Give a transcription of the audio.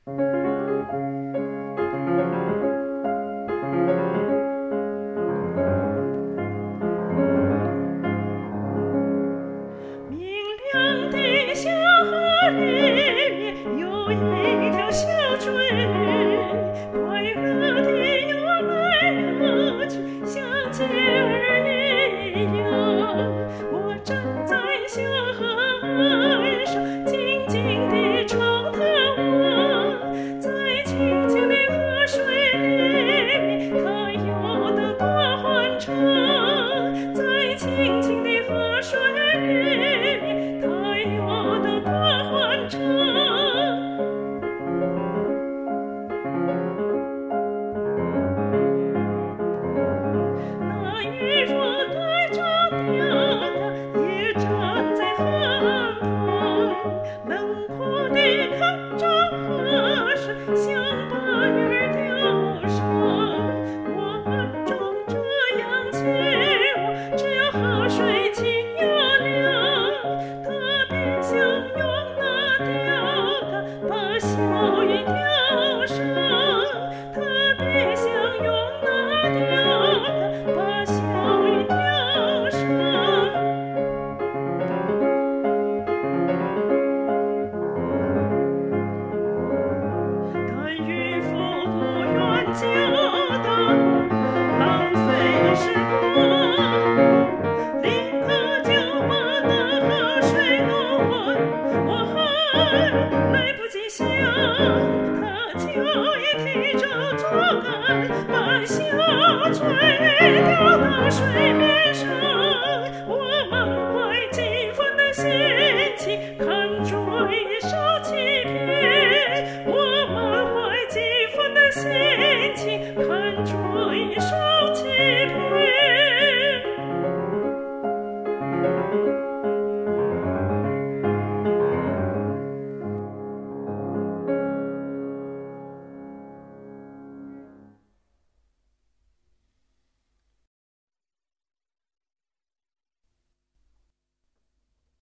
明亮的小河里有一条小船，快乐地游来游去，像姐儿一样。我站在小河岸上，静静地朝它望，在清清的河水里，它游得多欢畅，在清清的河水里，它游得多欢畅。那渔夫带着钓竿也站在河岸旁，冷酷地看着河水像把鱼儿钓上。我暗中这样期望，只要河水清又亮，特别想用那钓竿把小鱼钓上，特别想用那钓竿把小鱼钓上。但渔夫不愿教导，浪费时光，立刻就把那河水弄浑。我还来不及想，他就已提着竹竿，把小船吊到水面上。